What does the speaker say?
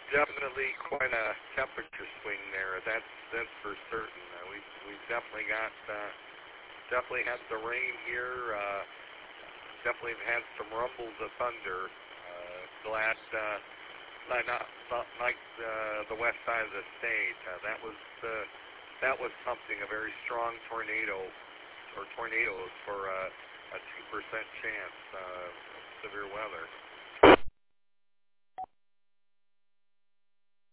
definitely quite a temperature swing there. That's for certain. We've definitely got definitely had the rain here. Definitely had some rumbles of thunder. Glad not like the west side of the state. That was something, a very strong tornado or tornadoes for a 2% chance of severe weather.